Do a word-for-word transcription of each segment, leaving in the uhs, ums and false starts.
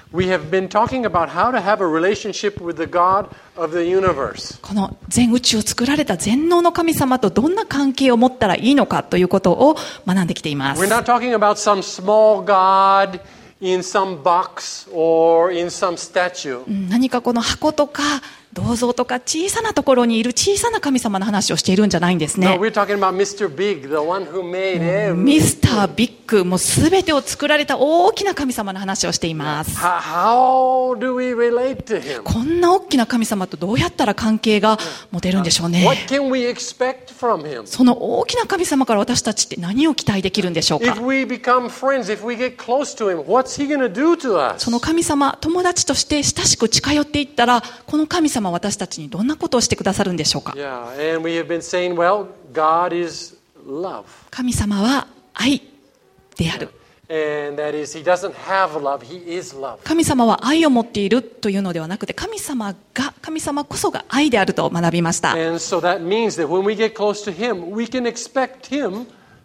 We have been talking about how to have a relationship with the God of the universe. この全宇宙を作られた全能の神様とどんな関係を持ったらいいのかということを学んできています。 We're not talking about some small God in some box or in some statue. 何かこの箱とか銅像とか小さなところにいる小さな神様の話をしているんじゃないんですね。 No, we're talking about Mister Big, the one who made everything. ミスタービッグ、もうすべてを作られた大きな神様の話をしています。 How, how do we relate to him? こんな大きな神様とどうやったら関係が持てるんでしょうね。 What can we expect from him? その大きな神様から私たちって何を期待できるんでしょうか。 If we become friends, if we get close to him, what's he going to do to us? その神様、友達として親しく近寄っていったら、この神様は私たちにどんなことをしてくださるんでしょうか。 Yeah, and we have been saying, well, God is love. 神様は愛である。 And that is, he doesn't have love, he is love. 神様は愛を持っているというのではなくて、神様が、神様こそが愛であると学びました。 And so that means that when we get close to him, we can expect him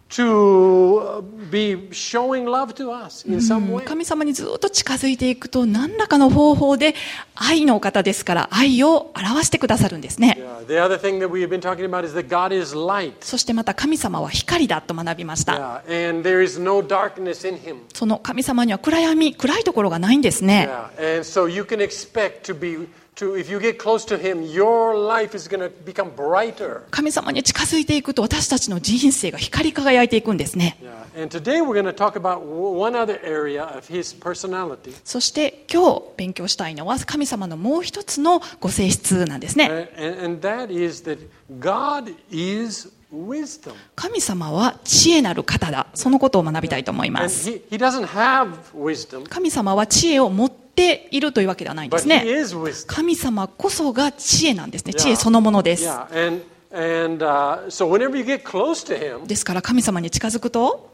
to be showing love to us in some way. 神様にずっと近づいていくと、何らかの方法で愛のお方ですから愛を表してくださるんですね。 Yeah, the other thing that we have been talking about is that God is light. そしてまた神様は光だと学びました。 Yeah, and there is no darkness in him. その神様には暗闇、暗いところがないんですね。 Yeah, and so you can expect to be To, if you get close to him, your life is going to become brighter. 神様に近づいていくと私たちの人生が光り輝いていくんですね。 Yeah. And today we're going to talk about one other area of his personality. そして今日勉強したいのは神様のもう一つのご性質なんですね。 And, and that is that God is wisdom. 神様は知恵なる方だ。そのことを学びたいと思いま And す。 he, he doesn't have wisdom, 神様は知恵を持っているというわけではないんで but す he ね。 is wisdom. 神様こそが知恵なんですね。 Yeah. 知恵そのものです。 Yeah, and, and uh, so whenever you get close to him, ですから神様に近づくと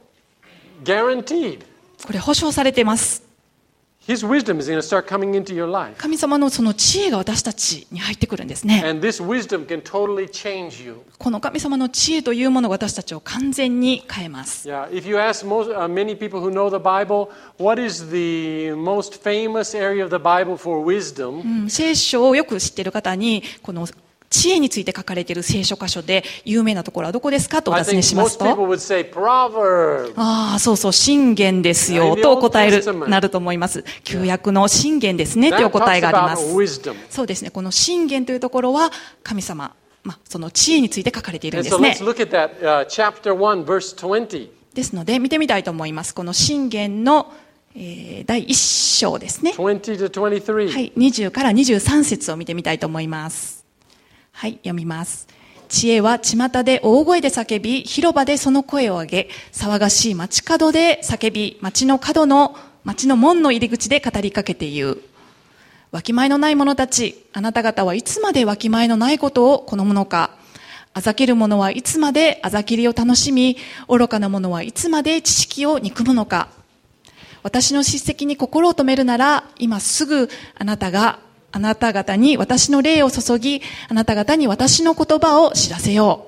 guaranteed, これ保証されています。 his wisdom is going to start coming into your life. 神様のその知恵が私たちに入ってくるんですね。 And this wisdom can totally change you. この神様の知恵というものが私たちを完全に変えます。 Yeah, if you ask most, uh, many people who know the Bible, what is the most famous area of the Bible for wisdom? うん、聖書をよく知っている方にこの知恵について書かれている聖書箇所で有名なところはどこですかとお I 尋ね think します most people と、 would say Proverbs. ああそうそう箴言ですよと答えるなると思います。旧約の箴言ですねというお That 答え talks がありま about す。 wisdom. そうですね、この箴言というところは神様、まあ、その知恵について書かれているん And で so すね。 let's look at that, uh, chapter one, verse twenty. ですので見てみたいと思います。この箴言の、えー、第一章ですね。 twenty to twenty-three. はい、にじゅうからにじゅうさん節を見てみたいと思います。はい、読みます。知恵は巷で大声で叫び、広場でその声を上げ、騒がしい街角で叫び、街の角の、街の門の入り口で語りかけて言う。わきまえのない者たち、あなた方はいつまでわきまえのないことを好むのか。あざける者はいつまであざきりを楽しみ、愚かな者はいつまで知識を憎むのか。私の叱責に心を止めるなら、今すぐあなたがあなた方に私の霊を注ぎ、あなた方に私の言葉を知らせよ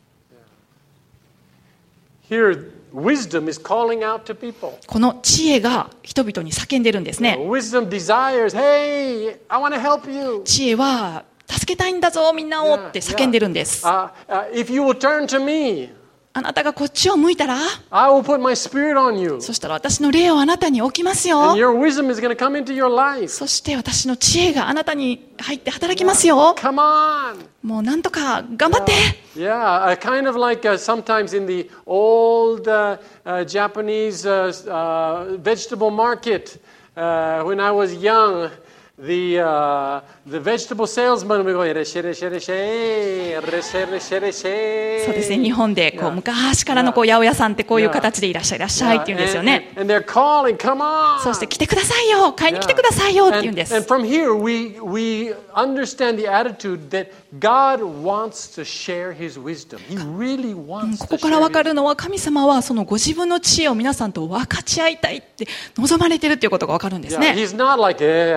う。 Here, wisdom is calling out to people. この知恵が人々に叫んでるんですね。 Wisdom desires, hey, I want to help you. 知恵は助けたいんだぞみんなをって叫んでるんです。 Uh, uh, if you will turn to me, あなたがこっちを向いたら、 I will put my spirit on you. そしたら私の霊をあなたに置きますよ。 And your wisdom is going to come into your life. そして私の知恵があなたに入って働きますよ。 Come on. もうなんとか頑張って。 Yeah, uh, kind of like uh, sometimes in the old uh, uh, Japanese uh, uh, vegetable market uh, when I was young. The, uh, the vegetable salesman would go, いらっしゃいいらっしゃいいらっしゃいいらっしゃいいらっしゃいいらっしゃい。 そうですね、日本でこう昔からのこう八百屋さんってこういう形でいらっしゃいいらっしゃいって言うんですよね。 And, and they're calling, come on. そして来てくださいよ、買いに来てくださいよって言うんです。 And, and from here we, we understand the attitude that God wants to share His wisdom. He really wants こ to こから share 分か His るのは神様はそのご自分の知恵を皆さんと分かち合いたいって望まれているということが分かるんです Yeah, ね。 He's not like, hey, I know something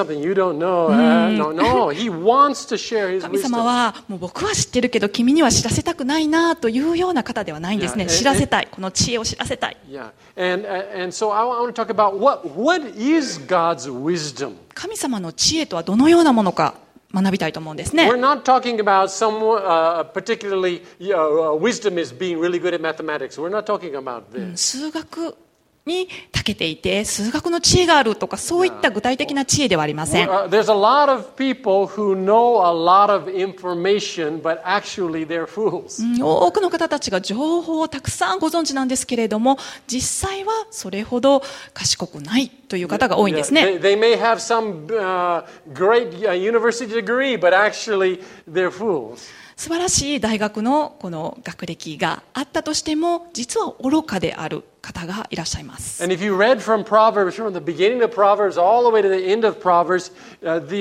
something you don't know. Uh, no, no. He wants to share his 神様 wisdom. はもう僕は知ってるけど君には知らせたくないなというような方ではないんですね。 Yeah, 知らせたい。この知恵を知らせたい。 Yeah, and uh, and so I want to talk about what what is God's wisdom. 神様の知恵とはどのようなものか学びたいと思うんですね。 We're not talking about some uh, particularly uh, wisdom is being really good at mathematics. We're not talking about this. 数学に長けていて数学の知恵があるとかそういった具体的な知恵ではありません。 Uh, there's a lot of people who know a lot of information, but actually they're fools. うん多くの方たちが情報をたくさんご存知なんですけれども実際はそれほど賢くないという方が多いんです Yeah, ね。 they, they may have some uh, great uh, university degree, but actually they're fools. 素晴らしい大学のこの学歴があったとしても実は愚かである方がいらっしゃいます。 And if you read from Proverbs, from the beginning of Proverbs all the way to the end of Proverbs, uh, the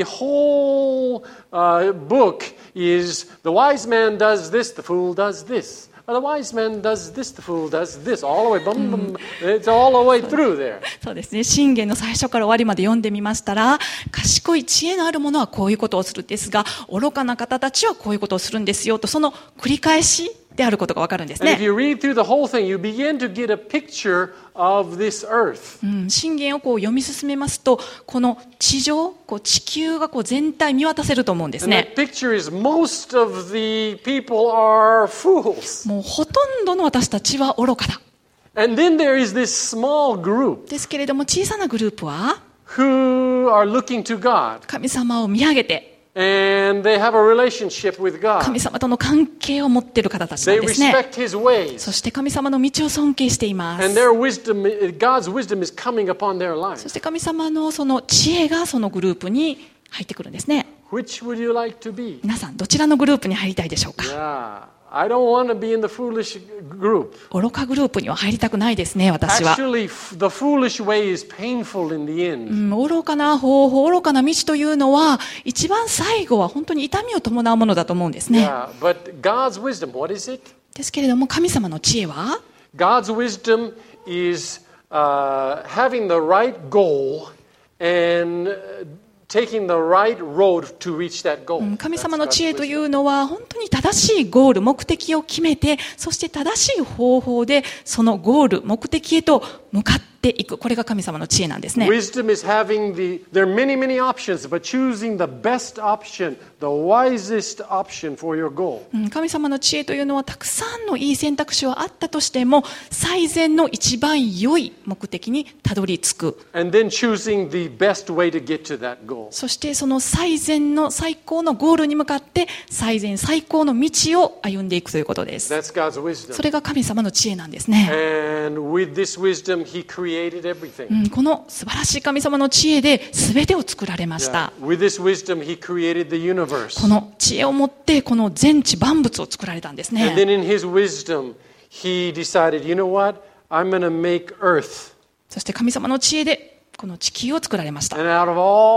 whole uh, book is the wise man does this, the fool does this. The wise man does this, the fool does this. All the way, bum, bum, it's all the way through there. そうですね。箴言の最初から終わりまで読んでみましたら賢い知恵のある者はこういうことをするんですが愚かな方たちはこういうことをするんですよとその繰り返しであることがわかるんです And if ね。 you read through the whole thing, you begin to get a picture of this earth. うん、箴言をこう読み進めますとこの地上こう地球がこう全体見渡せると思うんです And ね。 that picture is most of the people are fools. もうほとんどの私たちは愚かだ。 And then there is this small group ですけれども小さなグループは who are looking to God. 神様を見上げて And they have a relationship with 神 God. 様との関係を持っている方たちな They んですね。 respect His ways. そして神様の道を尊敬していま And す。 their wisdom, God's wisdom is coming upon their そ lives. して神様のその知恵がそのグループに入ってくるんですね。 Which would you like to be? 皆さんどちらのグループに入りたいでしょうか。 Yeah. I don't want to be in the foolish group. 愚かグループには入りたくないですね、私は。 Actually, f- the foolish way is painful in the う end. ん、愚かな方法、愚かな道というのは、一番最後は本当に痛みを伴うものだと思うんですね。 Yeah, but God's wisdom, what is it? ですけれども、神様の知恵は、 God's wisdom is uh, having the right goal and uh, taking the right road to reach that goal. うん神様の That's 知恵 God's とい wisdom. うのは、本当に正しいゴール、目的を決めて、そして正しい方法で、そのゴール、目的へと向かっていく。これが神様の知恵なんですね。 Wisdom is having the, there are many, many options, but choosing the best option, the wisest option for your goal. うん神様の知恵というのはたくさんのいい選択肢はあったとしても最善の一番良い目的にたどり着く。 And then choosing the best way to get to that goal. そしてその最善の最高のゴールに向かって最善最高の道を歩んでいくということです。 That's God's wisdom. それが神様の知恵なんですね。 And with this wisdom, He created everything. うんこの素晴らしい神様の知恵で全てを作られまし Yeah. た。 With this wisdom, He created the universe. この知恵を持ってこの全地万物を作られたんです And then ね。 in His wisdom, He decided, you know what? I'm going to make earth. そして神様の知恵でこの地球を作られました。 And out of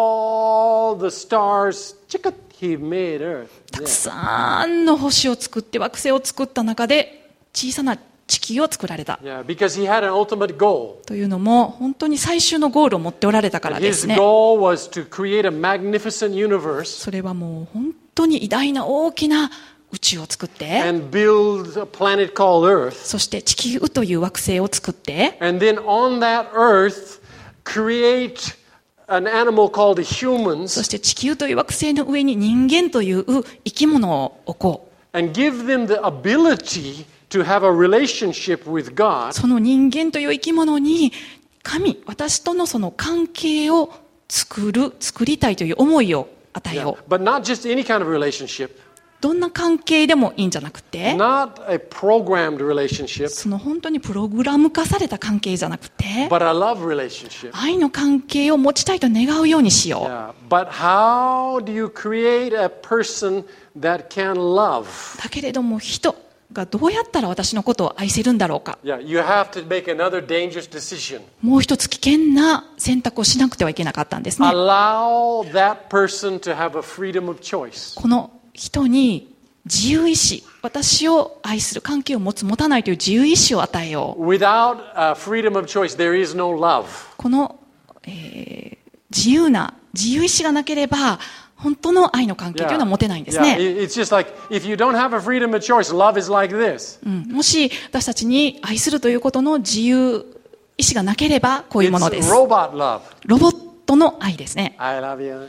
all the stars, chicka, He made earth. た Yeah. くさんの星を作って惑星を作った中で小さな地球を作られた Yeah, because He had an ultimate goal. というのも本当に最終のゴールを持っておられたからで His すね。 goal was to create a magnificent universe それはもう本当に偉大な大きな宇宙を作って and build a planet called Earth. そして地球という惑星を作って And then on that Earth, create an animal called そ humans して地球という惑星の上に人間という生き物を置こ and give them the ability to have a relationship with う。 God. その人間という生き物に神私とのその関係を作る作りたいという思いを与え Yeah. よう。 But not just any kind of relationship, どんな関係でもいいんじゃなくて not a programmed relationship, その本当にプログラム化された関係じゃなくて but a love relationship. 愛の関係を持ちたいと願うようにしよ Yeah. But how do you create a person that can love? う。だけれども人がどうやったら私のことを愛せるんだろうか。 Yeah, you have to make another dangerous decision. もう一つ危険な選択をしなくてはいけなかったんですね。 Allow that person to have a freedom of choice. この人に自由意志、私を愛する関係を持つ持たないという自由意志を与えよう。 Without uh, freedom of choice, there is no love. この、えー自由な自由意志がなければ、本当の愛の関係というのは持てないんですね。 Yeah. It's just like, if you don't have a freedom of choice, love is like this. うん、もし私たちに愛するということの自由意志がなければ、こういうもので It's す。 robot love. ロボットの愛ですね。 I love you.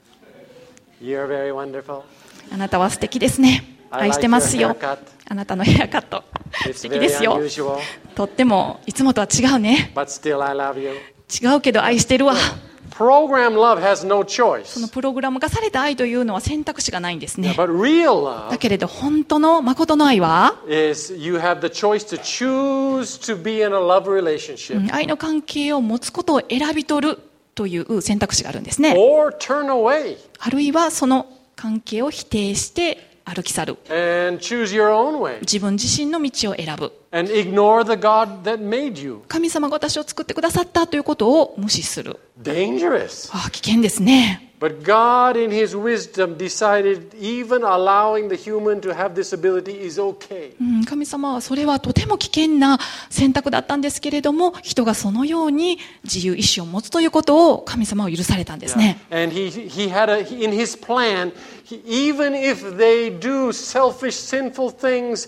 You're very wonderful. あなたは素敵ですね。 I 愛して like ま your すよ。 haircut. あなたのヘアカット。 It's 素敵で very すよ。 unusual, とってもいつもとは違うね。 but still I love you. 違うけど愛してるわ。 Program love has no その choice. プログラム化された愛というのは選択肢がないんですね。 But real だ love けれど本当の誠の愛は、 is you have the choice to choose to be in a love う relationship ん愛の関係を持つことを選び取るという選択肢があるんですね。 or turn away あるいはその関係を否定して歩き去る。 and choose your own way 自分自身の道を選ぶ。 and ignore the God that made you. 神様が私を作ってくださったということを無視する。 Dangerous. ああ、危険ですね。 But God in His wisdom decided even allowing the human to have this ability is okay. うん、神様はそれはとても危険な選択だったんですけれども、人がそのように自由意志を持つということを神様は許されたんですね。 And he, he had a, in his plan, he, even if they do selfish, sinful things,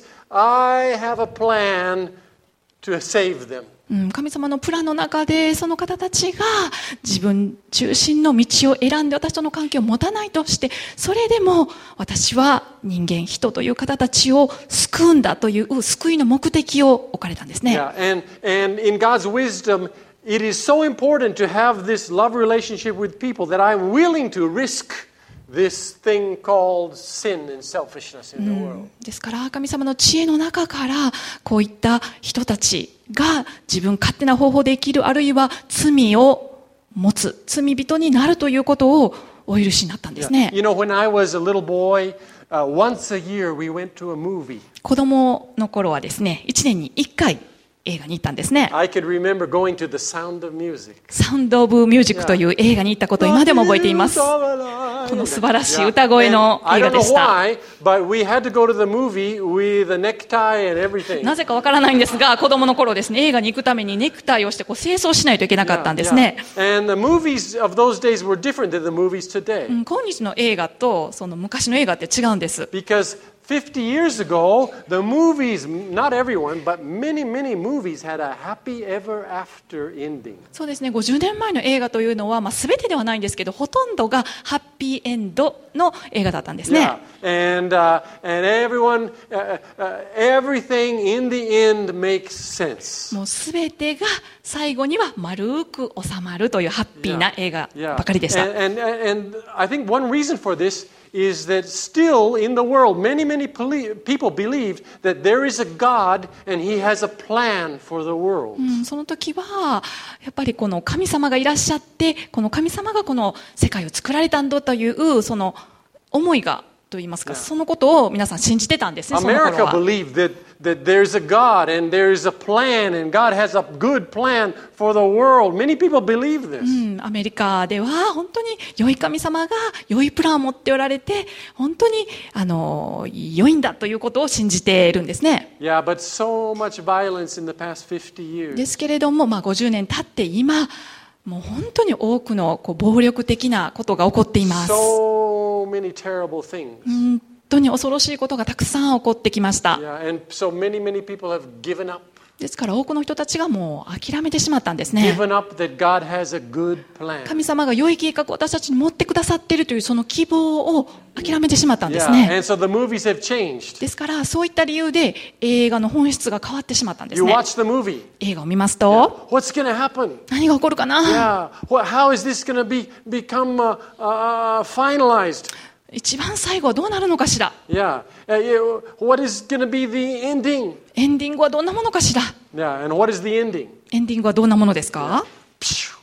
I have a plan to save them. うん、神様のプランの中でその方たちが自分中心の道を選んで私との関係を持たないとして、それでも私は人間人という方たちを救うんだという救いの目的を置かれたんですね。 Yeah, and, and in God's wisdom, it is so important to have this love relationship with people that I'm willing to risk this thing called sin and selfishness in the world. ですから神様の知恵の中からこういった人たちが自分勝手な方法で生きる、あるいは罪を持つ罪人になるということをお許しになったんですね。 You know, when I was a little boy, uh, once a year we went to a movie. 子供の頃はですね、いちねんにいっかい映画に行ったんですね。 I could remember going to the Sound of Music. サウンド・オブ・ミュージックという映画に行ったことを今でも覚えています。この素晴らしい歌声の映画でした。 I don't know why, but we had to go to the movie with a necktie and everything. なぜかわからないんですが、子供の頃ですね、映画に行くためにネクタイをしてこう清掃しないといけなかったんですね。 Yeah. And the movies of those days were different than the movies today. うん、今日の映画とその昔の映画って違うんです。 Because fifty years ago, the movies, not everyone, but many, many movies had a happy ever after ending. そうですね、ごじゅうねんまえの映画というのは、まあ、全てではないんですけど、ほとんどがハッピーエンドの映画だったんですね。 Yeah. And, uh, and everyone, uh, uh, everything in the end makes sense. もう全てが最後には丸く収まるというハッピーな映画 Yeah. ばかりでした。 And, and, and I think one reason for this is that still in the world, many, many poli- people believed that there is a God and He has a plan for the world. うん、その時はやっぱりこの神様がいらっしゃって、この神様がこの世界を作られたんだというその思いがと言いますか、 Yeah. そのことを皆さん信じてたんですね。その America 頃は believed that, that there's a God and there's a plan and God has a good plan for the world. Many people believe this. うん、アメリカでは本当に良い神様が良いプランを持っておられて、本当にあの良いんだということを信じているんですね。 Yeah, but so much violence in the past fifty years. ですけれども、まあ、ごじゅうねん経って今もう本当に多くのこう暴力的なことが起こっています。 So many terrible things. 本当に恐ろしいことがたくさん起こってきました。 Yeah, and so many, many people have given up. ですから多くの人たちがもう諦めてしまったんですね。 Given up that God has a good plan. 神様が良い計画を私たちに持ってくださっているというその希望を諦めてしまったんです Yeah, ね。 and so the movies have changed. ですからそういった理由で映画の本質が変わってしまったんです You ね。 watch the movie. 映画を見ますと、 What's going to happen? 何が起こるかな、 Yeah. What, how is this going to be become uh, uh, finalized? 一番最後はどうなるのかしら、 Yeah. Uh, yeah. What is going to be the ending? エンディングはどんなものかしら、 Yeah. And what is the ending? エンディングはどんなものですか、 Phew.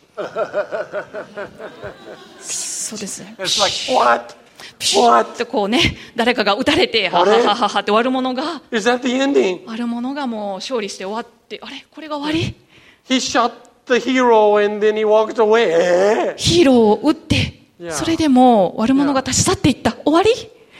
そうですね。 It's like, what? ピューってこうね、誰かが撃たれて、はははははって終わるものが、 Is that the ending? あるものがもう勝利して終わって、あれこれが終わり、 He shot the hero and then he walked away. Eh? ヒーローを撃って、 Yeah. それでもう悪者が立ち去っていった、終わり、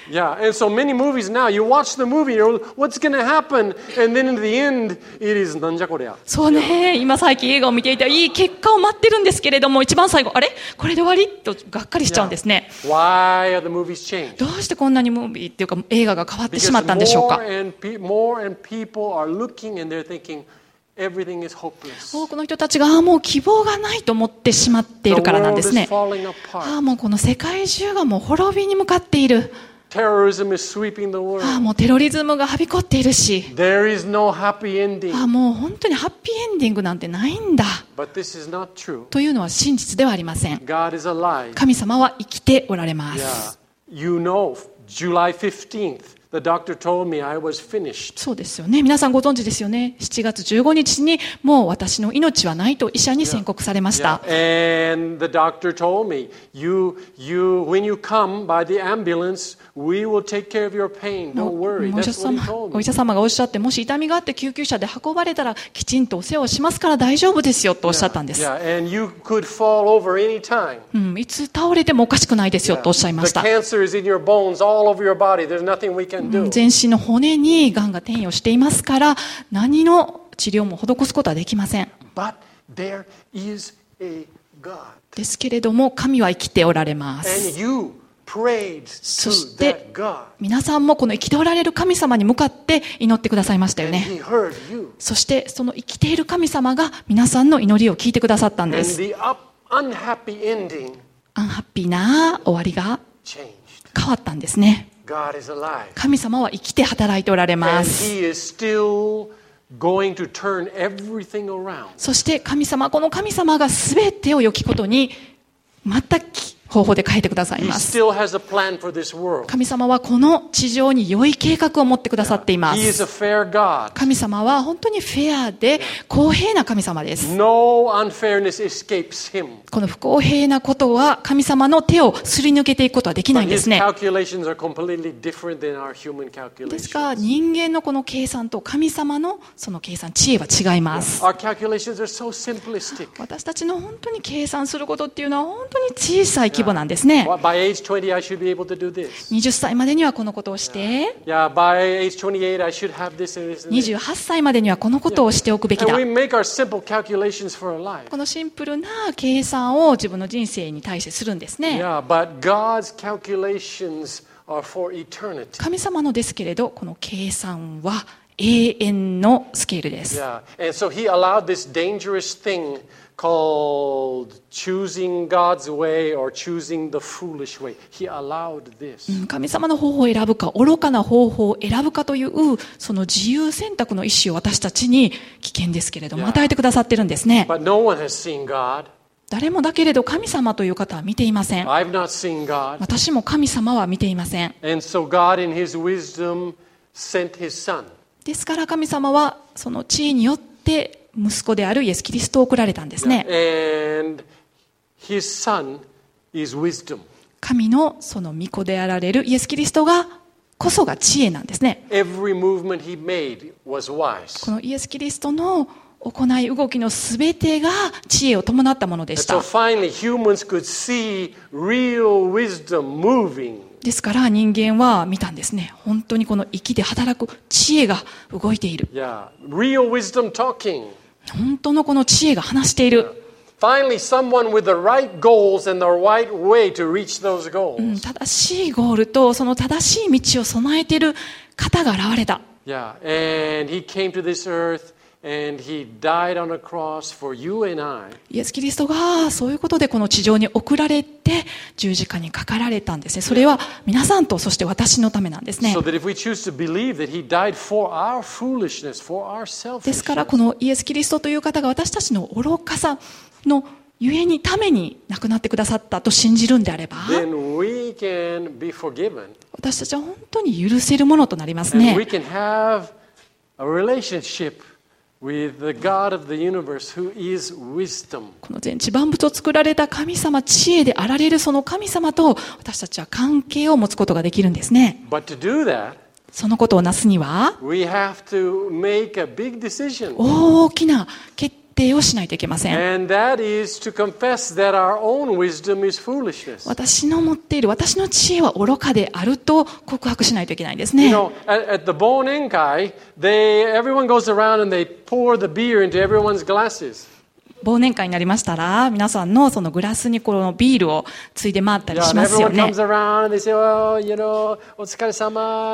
Yeah, and so many movies now, you watch the movie, you're, what's going to happen? And then in the end, it is なんじゃこりゃ。 そうね、今最近映画を見ていて、いい結果を待ってるんですけれども、一番最後、あれこれで終わりとがっかりしちゃうんですね。 Why are the movies changed? どうしてこんなにムービーっていうか映画が変わってしまったんでしょうか。 Because more and, pe- more and people are looking and they're thinking, everything is hopeless. 多くの人たちがああもう希望がないと思ってしまっているからなんですね。 The world is falling apart. ああもうこの世界中がもう滅びに向かっている。 Terrorism is sweeping the world. ああもうテロリズムがはびこっているし、 There is no happy ending. ああもう本当にハッピーエンディングなんてないんだ But this is not true. というのは真実ではありません。 God is alive. 神様は生きておられます。 Yeah. You know, July fifteenth, the doctor told me I was finished. そうですよね。皆さんご存知ですよね。しちがつじゅうごにちにもう私の命はないと医者に宣告されました。 Yeah. And the doctor told me, you, you, when you come by the ambulance, we will take care of your pain. Don't worry. お医者 That's what he 様、 told お me. 医者様がおっしゃって、もし痛みがあって救急車で運ばれたらきちんとお世話をしますから大丈夫ですよとおっしゃったんです。 Yeah, and you could fall over anytime. うん、いつ倒れてもおかしくないですよとおっしゃいまし The た。 cancer is in your bones all over your body. There's nothing we can うん do. 全身の骨に癌が転移をしていますから何の治療も施すことはできません。 But there is a God. ですけれども神は生きておられま And す。 you prayed そ to して that God. 皆さんもこの生きておられる神様に向かって祈ってくださいましたよ And ね。 he heard you. そしてその生きている神様が皆さんの祈りを聞いてくださったんで And す。 the up, unhappy ending アンハッピーな終わりが changed. 変わったんですね。 God is alive. 神様は生きて働いておられま And す。 he is still going to turn everything around. そして神様、この神様が全てを良きことに全く方法で変えてください He ます。 still has a plan for this world. 神様はこの地上に良い計画を持ってくださっていま He is す。 a fair God. 神様は本当にフェアで公平な神様です。 No unfairness escapes him. この不公平なことは神様の手をすり抜けていくことはできない But んで his すね。 calculations are completely different than our human ですが calculations. 人間のこの計算と神様のその計算、知恵は違います。 Our calculations are so simplistic. 私たちの本当に計算することっていうのは本当に小さい規模なんですね。 By age twenty, I should be able to do this. にじゅっさいまでにはこのことをして、 Yeah, by age twenty-eight, I should have this and this and に this. じゅうはっさいまでにはこのことをしておくべき And だ。 we make our simple calculations for our life. このシンプルな計算を自分の人生に対してするんですね。 Yeah, but God's calculations are for eternity. 神様のですけれど、この計算は永遠のスケールです。 Yeah, and so he allowed this dangerous thing called choosing God's way or choosing the foolish way. He allowed this. うん神様の方法を選ぶか、愚かな方法を選ぶかという、その自由選択の意思を私たちに危険ですけれども、 Yeah. 与えてくださってるんですね。 But no one has seen God. 誰もだけれど神様という方は見ていません。 I've not seen God. 私も神様は見ていません。 And so God in his wisdom sent his son. ですから神様はその知恵によって息子であるイエス・キリストを送られたんですね。 And his son is wisdom. 神のその御子であられるイエス・キリストがこそが知恵なんですね。 Every movement he made was wise. このイエス・キリストの行い動きのすべてが知恵を伴ったもので And し so た。 finally humans could see real wisdom moving. ですから人間は見たんですね。本当にこの生きて働く知恵が動いている。 Yeah, real wisdom talking. 本当のこの知恵が話している。 Finally, someone with the right goals and the right way to reach those うん goals. 正しいゴールとその正しい道を備えている方が現れた。 Yeah, and he came to this earth and he died on a cross for you and I. イエス・キリストがそういうことでこの地上に送られて十字架にかかられたんですね。それは皆さんとそして私のためなんですね。 So that if we choose to believe that he died for our foolishness, for our ですから selfishness, このイエス・キリストという方が私たちの愚かさのゆえにために亡くなってくださったと信じるんであれば、 then we can be forgiven 私たちは本当に許せるものとなります and we ね。 can have a relationship with the God of the universe who is wisdom. この全地万物を作られた神様、知恵であられるその神様と私たちは関係を持つことができるんですね。 But to do that, そのことをなすには we have to make a big decision. 大きな決定をしないといけません。 And that is to confess that our own wisdom is foolishness. 私の持っている私の知恵は愚かであると告白しないといけないんです You ね。 know, at, at the Bonenkai, they everyone goes around and they pour the beer into everyone's glasses. 忘年会になりましたら、皆さんのそのグラスにこのビールをついで回ったり Yeah, し and ますよ everyone ね。 comes around and they say, "Oh, you know, お疲れ様."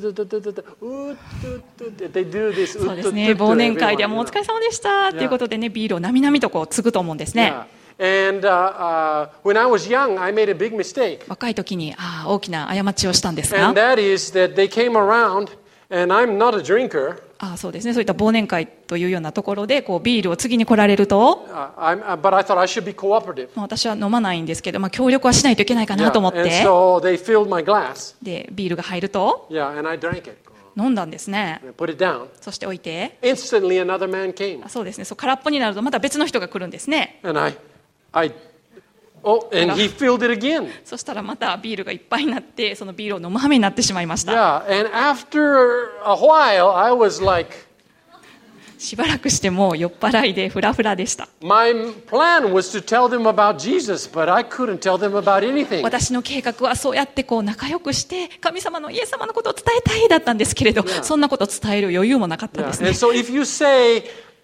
They do this. そうですね。忘年会ではもうお疲れ様でしたということでね、ビールをなみなみとこう継ぐと思うんですね。 Yeah. And uh, uh, when I was young, I made a big mistake. 若い時にああ大きな過ちをしたんですが、 And that is that they came around, and I'm not a drinker. ああそうですね。そういった忘年会というようなところでこうビールを継ぎに来られると、 Uh, I'm, uh, but I thought I should be cooperative. まあ私は飲まないんですけど、まあ協力はしないといけないかな Yeah. と思っ And て、 so they filled my glass. でビールが入ると Yeah, and I drank it. 飲んだんですね。 And I put it down. そして置いて、 Instantly, another man came, あそうですね。そう空っぽになるとまた別の人が来るんですね。 and I, I, oh, and he filled it again. そしたらまたビールがいっぱいになって、そのビールを飲む羽目になってしまいました。 Yeah, and after a while, I was like, しばらくしてもう酔っ払いでフラフラでした。 my plan was to tell them about Jesus, but I couldn't tell them about anything. 私の計画はそうやってこう仲良くして神様のイエス様のことを伝えたいだったんですけれど、 Yeah. そんなことを伝える余裕もなかった Yeah. です And ね。 so if you say,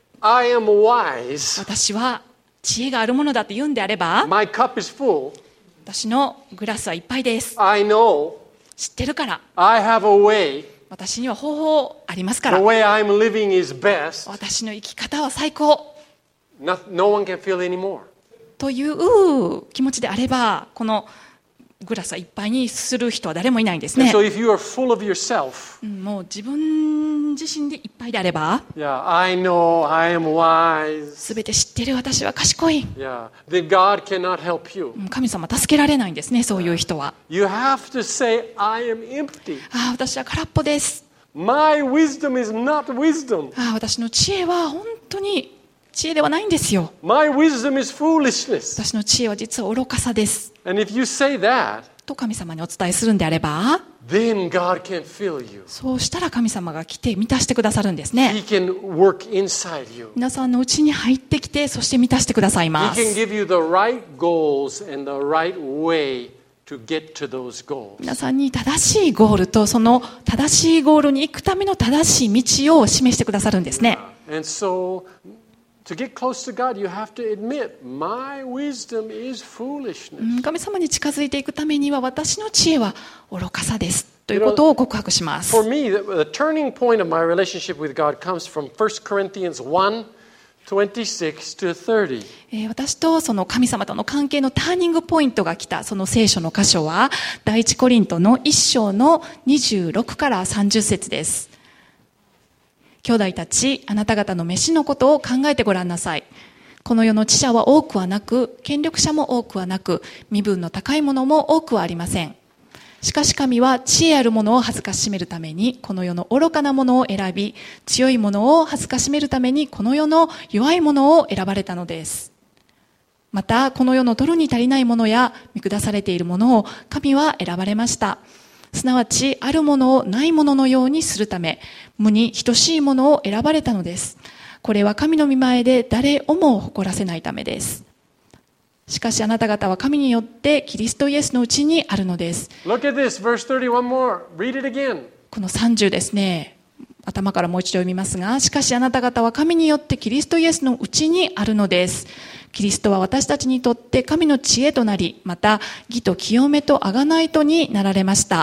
I am wise, 私は知恵があるものだって言うんであれば、 my cup is full, 私のグラスはいっぱいです。 I know, 知ってるから。 I have a way, 私には方法ありますか the ら。 way I'm living is best, 私の生き方は最高 no, no one can feel anymore. という気持ちであれば、このグラスはいっぱいにする人は誰もいないんです And ね。 so if you are full of yourself, うんもう自分自身でいっぱいであれば、 yeah, I know, I am wise, すべて知ってる私は賢い。 yeah, then God cannot help you. うん神様助けられないんですね、そういう人は。 You have to say, I am empty. ああ、私は空っぽです。 My wisdom is not wisdom. ああ、私の知恵は本当に知恵ではないんですよ。 My wisdom is foolishness. 私の知恵は実は愚かさです。 And if you say that, と神様にお伝えするんであれば、 then God can fill you. そうしたら神様が来て満たしてくださるんですね。 He can work inside you. 皆さんのうちに入ってきて、そして満たしてください He ま can す。 give you the right goals and the right way to get to those goals. 皆さんに正しいゴールと、その正しいゴールに行くための正しい道を示してくださるんですね。 And so, to get close to God, you have to admit, my wisdom is う foolishness. ん神様に近づいていくためには、私の知恵は愚かさですということを告白します。 For me, the, the turning point of my relationship with God comes from First Corinthians one, twenty-six to thirty. えー私とその神様との関係のターニングポイントが来たその聖書の箇所は、第一コリントの一章のにじゅうろくからさんじゅっ節です。兄弟たち、あなた方の飯のことを考えてごらんなさい。この世の知者は多くはなく、権力者も多くはなく、身分の高いものも多くはありません。しかし神は知恵あるものを恥ずかしめるために、この世の愚かなものを選び、強いものを恥ずかしめるために、この世の弱いものを選ばれたのです。また、この世の取るに足りないものや見下されているものを神は選ばれました。すなわち、あるものをないもののようにするため、無に等しいものを選ばれたのです。これは神の御前で誰をも誇らせないためです。しかしあなた方は神によってキリストイエスのうちにあるのです。 Look at this, verse thirty, one more. Read it again. このさんじゅうですね。頭からもう一度読みますが、しかしあなた方は神によってキリストイエスのうちにあるのです。キリストは私たちにとって神の知恵となり、また義と清めと贖いとになられました。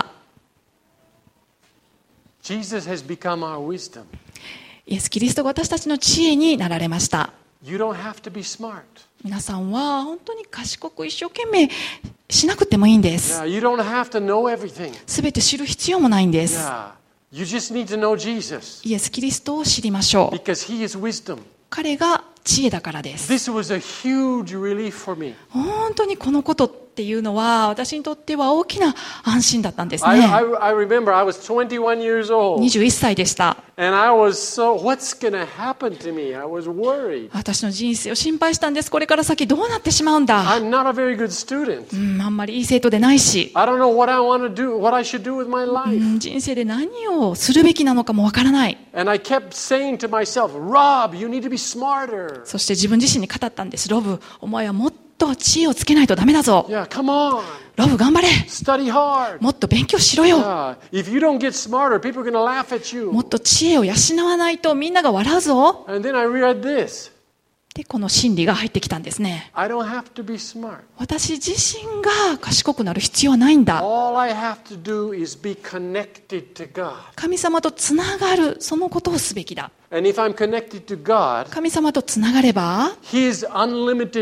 Jesus has become our wisdom. イエス・キリストが私たちの知恵になられました。 You don't have to be smart. 皆さんは本当に賢く一生懸命しなくてもいいんです。 Yeah, you don't have to know everything. すべて知る必要もないんです。 Yeah, you just need to know Jesus イエス・キリストを知りましょう。 because He is wisdom. 彼が知恵だからです。 This was a huge relief for me. 本当にこのことっっていうのは私にとっては大きな安心だったんです I, ね。 I, I remember I was twenty-one years old. にじゅういっさいでした。 And I was so, what's going to happen to me? I was worried. 私の人生を心配したんです。これから先どうなってしまうんだ。 I'm not a very good student. うん、あんまりいい生徒でないし、 I don't know what I want to do, what I should do with my う life. ん、人生で何をするべきなのかもわからない。 And I kept saying to myself, Rob, you need to be smarter. そして自分自身に語ったんです。ロブ、お前はもっと知恵をつけないとダメだぞ。 Yeah, come on. ロブ頑張れ。 Study hard. もっと勉強しろよ。 Yeah. If you don't get smarter, people are going to laugh at も you. っと知恵を養わないとみんなが笑うぞ。 And then I read this. で、この真理が入ってきたんですね。 I don't have to be smart. 私自身が賢くなる必要はないんだ。 All I have to do is be connected to God. 神様とつながる、そのことをすべきだ。 And if I'm connected to God, 神様とつながれば、 His unlimited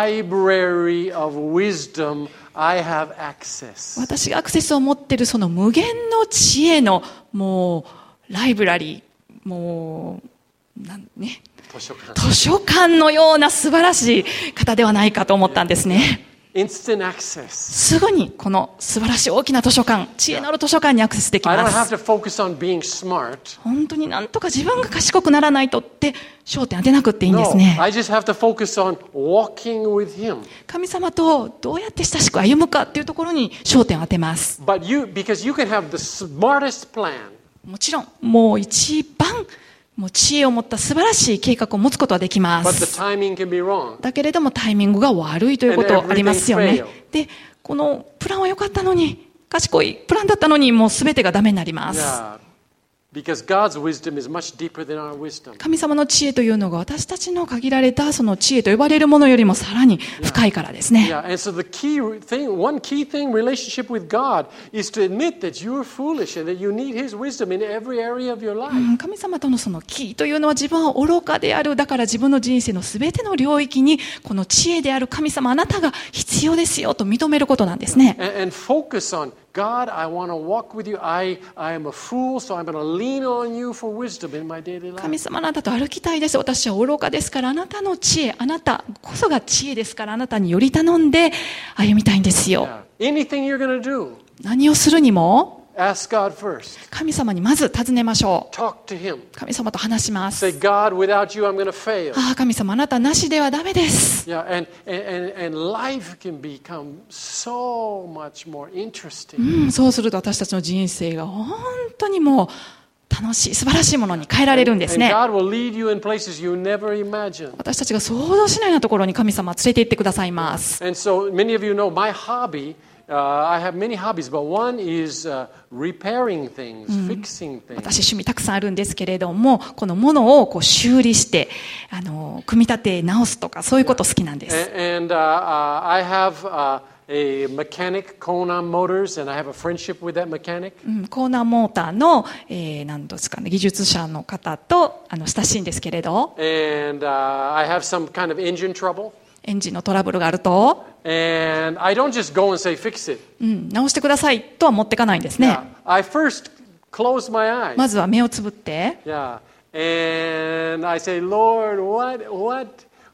library of wisdom, I have access. 私がアクセスを持っているその無限の知恵のもうライブラリー、もうなんね、図書館のような素晴らしい方ではないかと思ったんですね。 Instant access. すぐにこの素晴らしい大きな図書館、知恵のある図書館にアクセスでき I don't ま have す。 to focus on being smart. 本当になんとか自分が賢くならないとって焦点当てなくっていいんで No, すね。 I just have to focus on walking with Him. 神様とどうやって親しく歩むかっていうところに焦点を当てます。 But you, because you can have the smartest plan, もちろん、もう一番もう知恵を持った素晴らしい計画を持つことはできま but the す。 timing can be wrong. だけれどもタイミングが悪いということありますよ And ね everything。 で、このプランは良かったのに、賢いプランだったのに、もう全てがダメになります。 Yeah. Because God's wisdom is much deeper than our wisdom. 神様の知恵というのが私たちの限られたその知恵と呼ばれるものよりもさらに深いからですね。 Yeah, and so the key thing, one key thing, relationship with God is to admit that you are foolish and that you need His wisdom in every area of your う life. ん、神様とのそのキーというのは自分は愚かである。だから自分の人生のすべての領域にこの知恵である神様あなたが必要ですよと認めることなんですね。 And, and focus on God, I want to walk with you. I, I am a fool, so I'm going to lean on you for wisdom in my daily 神 life. 様あなたと歩きたいです。私は愚かですからあなたの知恵、あなたこそが知恵ですからあなたにより頼んで歩みたいんですよ。 Yeah. Anything you're going to do, 何をするにも ask God first. 神様にまず尋ねましょう。 Talk to Him. 神様と話します。 Say, God, without you, I'm going to fail. ああ、神様あなたなしではダメです。 Yeah, and, and, and life can become so much more interesting. うん、そうすると私たちの人生が本当にもう楽しい、素晴らしいものに変えられるんです And ね。 God will lead you in places you never imagined. 私たちが想像しないようなところに神様は連れて行ってくださいます。 And so many of you know my hobby, uh, I have many hobbies, but one is uh, repairing things, fixing things. 私趣味たくさんあるんですけれども、このものをこう修理して、あの、組み立て直すとか、そういうこと好きなんです。 And, and uh, uh, I have uh, a mechanic, Conan Motors, and I have a friendship with that mechanic. うん、コーナーモーターの、えー、なんですかね、技術者の方とあの親しいんですけれど、 And uh, I have some kind of engine trouble. エンジンのトラブルがあると、 And I don't just go and say, fix it. うん、直してくださいとは持ってかないんですね。 Yeah. I first close my eyes. まずは目をつぶって、 Yeah. And I say, Lord, what, what,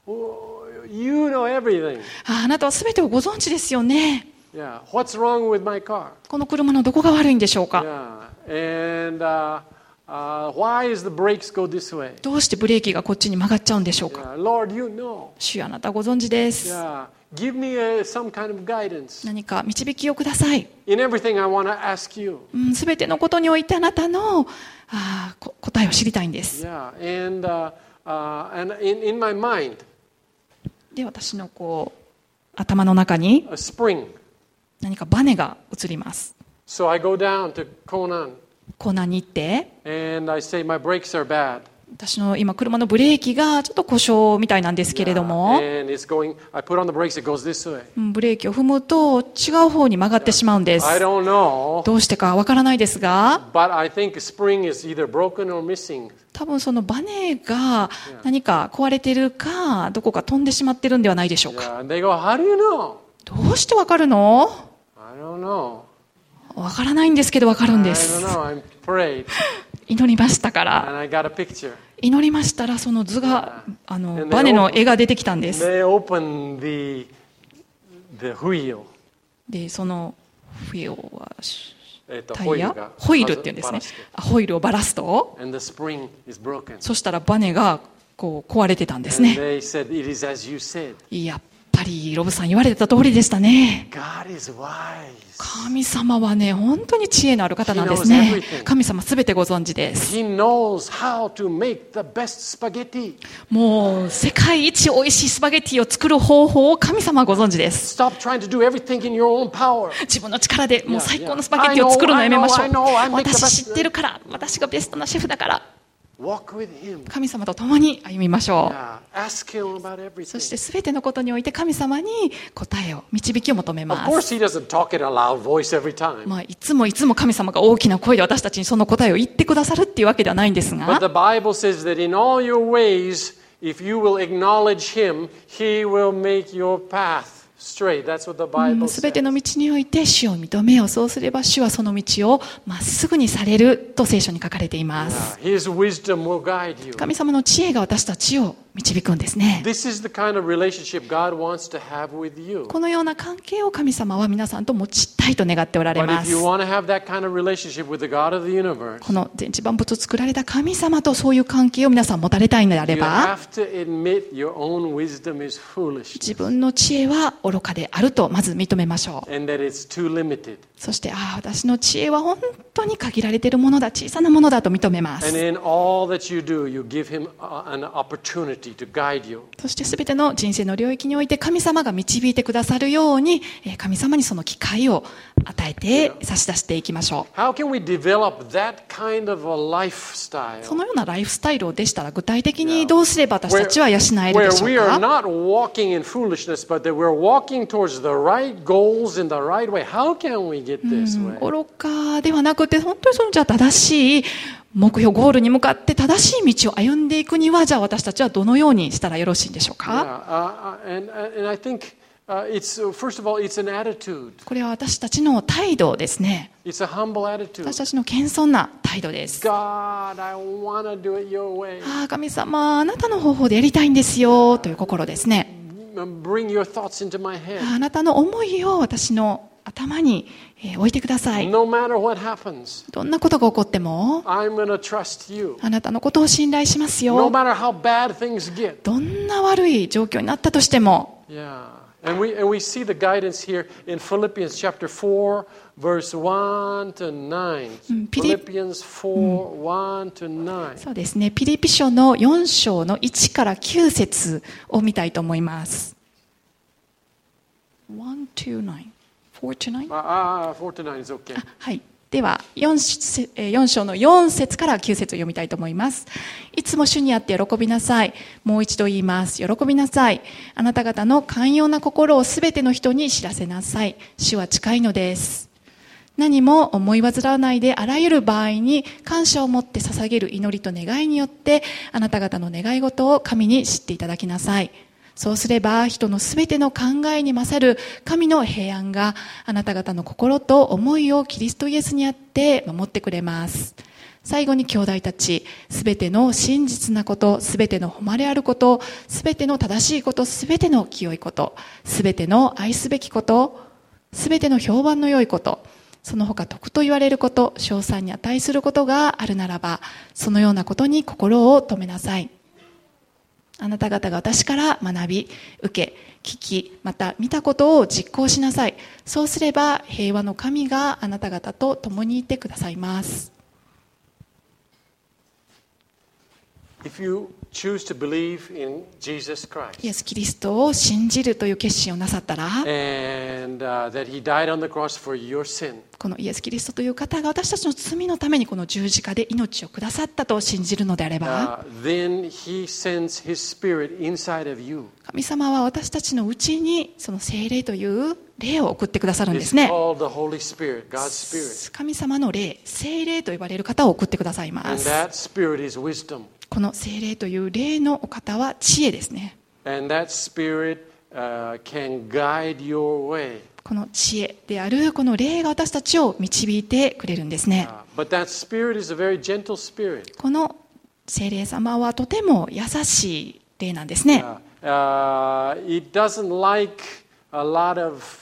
you know everything. あ、あなたは全てをご存知ですよね。 Yeah. What's wrong with my car? この車のどこが悪いんでしょうか。 Yeah. And uh, uh, why is the brakes go this way? どうしてブレーキがこっちに曲がっちゃうんでしょうか。 Yeah. Lord, you know. 主よ、あなたご存知です。 Yeah. Give me a, some kind of guidance. 何か導きをください。 In everything, I want to ask you. うん、全てのことにおいてあなたのあこ答えを知りたいんです。 Yeah. And, uh, uh, and in, in my mind, で、私のこう頭の中に a spring. 何かバネが映ります。 So I go down to Conan コーナーに行って、 and I say, my brakes are bad. 私の今車のブレーキがちょっと故障みたいなんですけれども、 And it's going, I put on the brakes, it goes this way. うんブレーキを踏むと違う方に曲がってしまうんです。 I don't know, どうしてかわからないですが、 but I think a spring is either broken or missing. 多分そのバネが何か壊れてるか、どこか飛んでしまってるんではないでしょうか。 Yeah, and they go, how do you know? どうしてわかるの？ I don't know. わからないんですけどわかるんで I す。 don't know. I prayed 祈りましたから。 and I got a picture. 祈りましたらその図が、あ And の they バネの絵が出てきたんです。 They open the, the wheel. でその冬はえっと、 タイヤホイールがホイールっていうんですねバラしてあホイールをばらすと And the spring is broken. そしたらバネがこう壊れてたんです And ね they said, It is as you said. やっぱりロブさん言われてた通りでしたね God is wise. 神様はね本当に知恵のある方なんです He ね knows everything. 神様すべてご存知です He knows how to make the best spaghetti. もう世界一美味しいスパゲティを作る方法を神様はご存知です Stop trying to do everything in your own power. 自分の力でもう Yeah, 最高 yeah. のスパゲティを作るのをやめましょう I know, I know, I know. I make the best. 私知ってるから私がベストなシェフだから Walk with him. 神様と共に歩みましょう Yeah. Ask him about そし everything. てすべてのことにおいて神様に答えを導きを求め Of ま course, す he doesn't talk in a loud voice every time. まあ、いつもいつも神様が大きな声で私たちにその答えを言ってくださるっていうわけではないんです But が the Bible says that in all your ways, if you will acknowledge him, he will make your path straight. That's what the Bible すべ says. ての道において主を認めようそうすれば主はその道をまっすぐにされると聖書に書かれています Yeah. His wisdom will guide you. 神様の知恵が私たちを導くんですね This is the kind of relationship God wants to have with you. このような関係を神様は皆さんと持ちたいと願っておられ But ま if す you want to have that kind of relationship with the God of the universe, この全地万物を作られた神様とそういう関係を皆さん持たれたいのであれ you ば have to admit your own wisdom is foolish 自分の知恵は愚かであるとまず認めましょう and that it's too limited. そしてああ私の知恵は本当に限られているものだ小さなものだと認めま And す in all that you do, you give him uh, an opportunity to guide you. そしてすべての人生の領域において神様が導いてくださるようにえー神様にその機会を与えて差し出していきましょ How can we develop that kind of a lifestyle うそのようなライフスタイルでしたら具体的にどうすれば私た where, ちは養える where でしょ we う are か not walking in foolishness, but that we're walking towards the right goals in the right way? How can we get this way? 愚かではなくて本当にそのじゃあ正しい目標ゴールに向かって正しい道を歩んでいくにはじゃあ私たちはどのようにしたらよろしいんでしょうか Yeah, uh, uh, and, uh, and I think uh, it's, uh, first of all, it's an attitude. これは私たちの態度ですね It's a humble attitude. 私たちの謙遜な態度です God, I want to do it your way. ああ神様あなたの方法でやりたいんですよという心ですね Bring your thoughts into my head. あなたの思いを私の頭にえー置いてください No matter what happens, どんなことが起こっても I'm going to trust you. あなたのことを信頼します No よ matter how bad things get. どんな悪い状況になったとしても Yeah. And we, and we see the guidance here in Philippians chapter four, verse one to nine. Philippians four, one to nine. そうですねピリピ書のよん章のいちからきゅう節を見たいと思いますone to nine four to nine Ah, uh, four to nine is okay. あはいでは 4, えーよん章のよん節からきゅう節を読みたいと思います。いつも主にあって喜びなさい。もう一度言います。喜びなさい。あなた方の寛容な心をすべての人に知らせなさい。主は近いのです。何も思い煩わないであらゆる場合に感謝を持って捧げる祈りと願いによってあなた方の願い事を神に知っていただきなさい。そうすれば人のすべての考えに勝る神の平安があなた方の心と思いをキリストイエスにあって守ってくれます。最後に兄弟たち、すべての真実なこと、すべての誉れあること、すべての正しいこと、すべての清いこと、すべての愛すべきこと、すべての評判の良いこと、その他徳と言われること、称賛に値することがあるならば、そのようなことに心を留めなさい。あなた方が私から学び、受け、聞き、また見たことを実行しなさい。そうすれば平和の神があなた方と共にいてくださいます。 If you choose to believe in Jesus イ Christ エス・キリストを信じるという決心をなさったら、 and uh, that He died on the cross for your sin, このイエス・キリストという方が私たちの罪のためにこの十字架で命をくださったと信じるのであれば、 uh, then He sends His Spirit inside of you. 神様は私たちのうちにその聖霊という霊を送ってくださるんで It's すね。 called the Holy Spirit, God's Spirit. 神様の霊、聖霊と呼ばれる方を送ってくださいま And す。 that Spirit is wisdom. この聖霊という霊のお方は知恵ですね。 And that Spirit uh, can guide your way. この知恵であるこの霊が私たちを導いてくれるんですね。 Uh, but that Spirit is a very gentle Spirit. この聖霊様はとても優しい霊なんですね。 Uh, uh, it doesn't like a lot of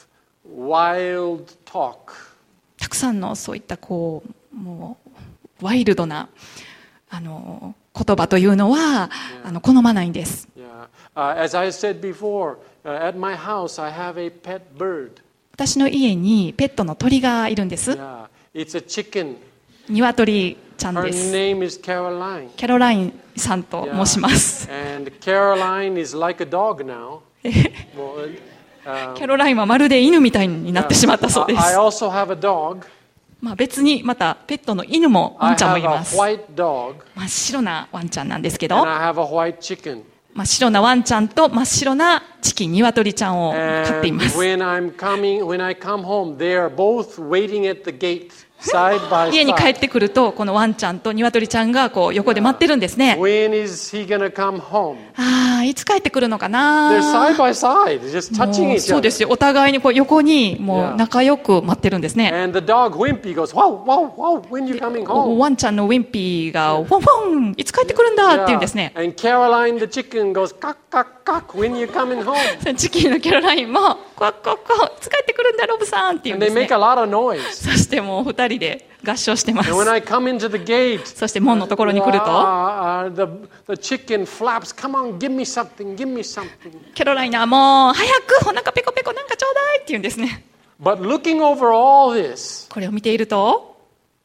wild talk. たくさんのそういったこうもうワイルドなあの言葉というのは、あの好まないんです。 Yeah. Uh, as I said before, uh, at my house I have a pet bird. 私の家にペットの鳥がいるんです。 Yeah. It's a chicken. 鶏ちゃん Her です。 name is Caroline. キャロラインさんと Yeah. 申します。 And Caroline is like a dog now. Well, uh, キャロラインはまるで犬みたいになってしまったそうで I す。 also have a dog. まあ別にまたペットの犬もワ I ンちゃんも have い a ます。 white dog 真っ白なワンちゃんなんですけ and ど、 I have a white chicken. 真っ白なワンちゃんと真っ白なチキン、鶏ちゃんを飼ってい And ます。 when I'm coming, when I come home, they are both waiting at the gate, side by 家に帰っ side. てくるとこのワンちゃんと鶏ちゃんがこう横で待ってるんですね。 When is he gonna come home? ああ、いつ帰ってくるのか They're な。 side by side, just も touching う each そうで other. すよ。お互いにこう横にもう仲良く待ってるんですね。 And the dog Wimpy goes, wow, wow, wow, when you coming お home? ワンちゃんのウィンピーがワンワンいつ帰ってくるんだって言うんですね。 And Caroline the chicken goes, cock, cock, cock, when you coming home? チキンのキャロラインもコワコワコワいつ帰ってくるんだロブさんって言うん And で they す make ね。 a lot of noise. そしてもう二人で合唱してます。 And when I come into the gate, そして門のところに来ると uh, uh, the, the chicken flaps, come on, give me something, give me something. キャロライナはもう早くお腹ペコペコなんかちょうだいって言うんですね。 But looking over all this, これを見ていると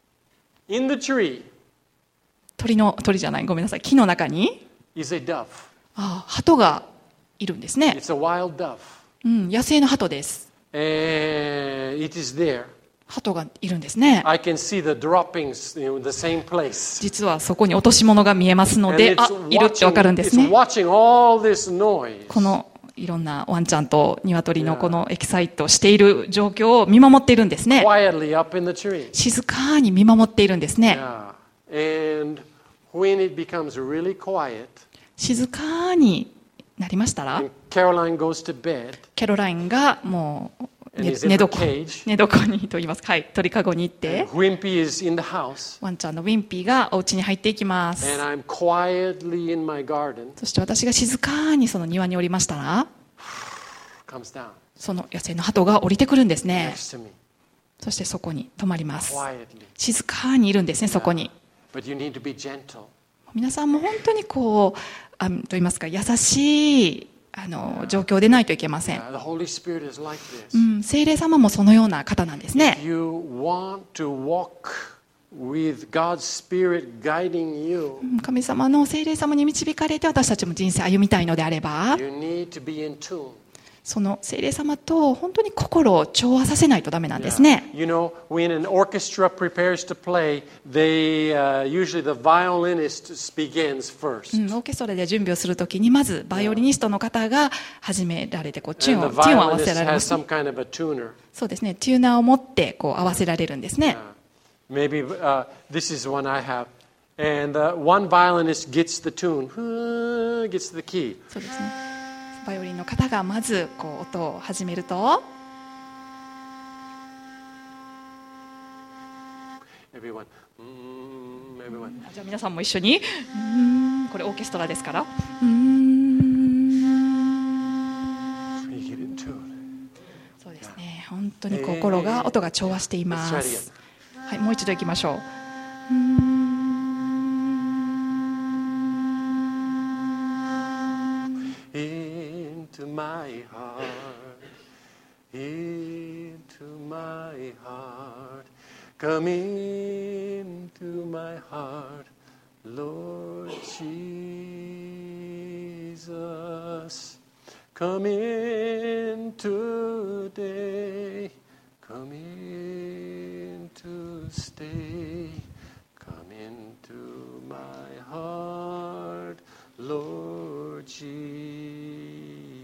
in the tree 鳥の鳥じゃないごめんなさい木の中に is a dove. あ鳩がいるんですね。 It's a wild dove. うん野生の鳩です。 And it is there. 鳩がいるんですね。 I can see the droppings in the same place. 実はそこに落とし物が見えますの And で、 it's あ、いるってわかるんです watching, ね it's。watching all this noise. このいろんなワンちゃんと鶏のこのエキサイトしている状況を見守っているんですね。 Quietly up in the tree. 静かに見守っているんですね。 Yeah. And when it becomes really quiet, 静かになりましたら and Caroline goes to bed, キャロラインがもう and 寝 is in 寝 her 床 cage, 寝床にと言いますか、はい、鳥かごに行って and Wimpy is in the house, ワンちゃんのウィンピーがお家に入っていきます。 and I'm quietly in my garden, そして私が静かにその庭におりましたら comes down その野生の鳩が降りてくるんですね。 next to me, そしてそこに止まります。 quietly. 静かにいるんですね、そこに。 But you need to be gentle. 皆さんも本当にこうあと言いますか優しいあの状況でないといけません。 Uh, the Holy Spirit is like う this. ん、聖霊様もそのような方なんですね。 If you want to walk with God's Spirit guiding you, うん神様の聖霊様に導かれて私たちも人生歩みたいのであれば、 you need to be in tune. その聖霊様と本当に心を調和させないとダメなんですね。 You know, when an orchestra prepares to play, they uh, usually the violinist begins う first. ん、オーケストラで準備をするときにまずバイオリニストの方が始められてこうチューン And を the チューンを合わせ violinist られま has す、ね。 some kind of a tuner. そうですね。チューナーを持ってこう合わせられるんですね。 Maybe uh, this is one I have. And uh, one violinist gets the tune, gets the key. そうですね。バイオリンの方がまずこう音を始めると Everyone, mm, everyone. じゃあ皆さんも一緒にうーんこれオーケストラですからうーん You get in tune. そうですね。本当に心が音が調和しています。はい、もう一度いきましょう。うーん Into my heart, into my heart, come into my heart, Lord Jesus, come in today, come in to stay, come into my heart, Lord Jesus.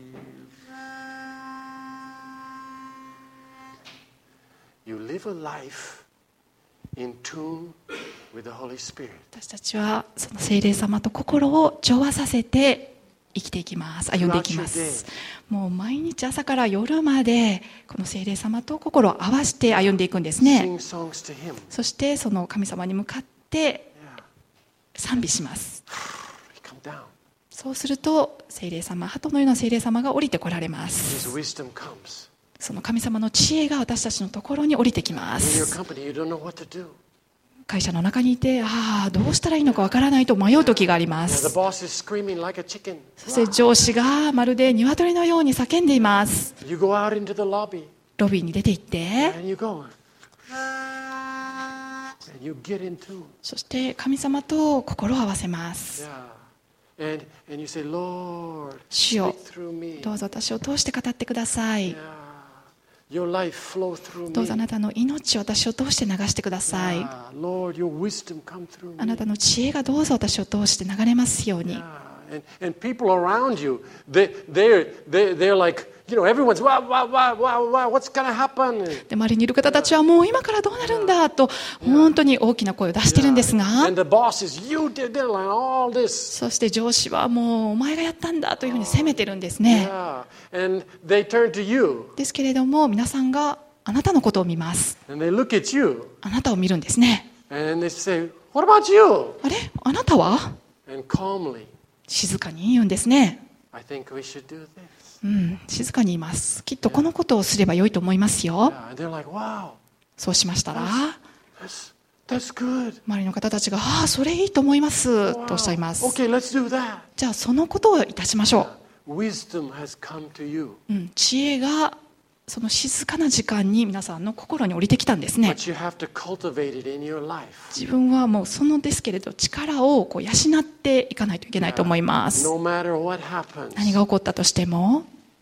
You live a life in tune with the Holy Spirit. 私たちはその聖霊様と心を調和させて生きていきます。歩んでいきます。もう毎日朝から夜までこの聖霊様と心を合わせて歩んでいくんですね。 Sing songs to Him. そしてその神様に向かって賛美します。 Come down. そうすると聖霊様、鳩のような聖霊様が降りてこられます。 His wisdom comes. その神様の知恵が私たちのところに降りてきま In your す。 company, you don't know what to do. 会社の中にいて、ああ、どうしたらいいのかわからないと迷う時がありま Yeah, the す。 boss is screaming like a chicken. そして上司がまるで鶏のように叫んでいます。 You go out into the lobby ロビーに出て行って、 and you go. And you get into. そして神様と心を合わせます。 Yeah. And, and you say, Lord, 主よ speak through me. どうぞ私を通して語ってください。 Yeah. Your life flow through どうぞあ me. なたの命を私を通して流してください。 Yeah. Lord, your wisdom come through あな me. たの知恵がどうぞ私を通して流れますように。 Yeah. And, and people around you, they, they're, they, they're like, you know, everyone's, wow, wow, wow, wow, wow, what's going to happen? で周りにいる方たちはもう今からどうなるんだと本当に大きな声を出してるんですが、 And the boss is, you did it and all this. そして上司はもうお前がやったんだというふうに責めてるんですね。 Yeah. And they turn to you ですけれども皆さんがあなたのことを見ます。 and they look at you あなたを見るんですね。 and they say, what about you? あれあなたは And calmly, 静かに言うんですね。 I think we should do this. うん、静かに言います。きっとこのことをすればよいと思いますよ。 Yeah. And they're like, wow, そうしましたら that's, that's good. 周りの方たちが、ああそれいいと思います Wow. とおっしゃいます。 Okay, let's do that. じゃあそのことをいたしましょ Wisdom has come to you, う。うん、知恵がその静かな時間に皆さんの心に降りてきたんですね。 but you have to cultivate it in your life. 自分はもうそのですけれど力をこう養っていかないといけないと思います。 No matter what happens, 何が起こったとしても、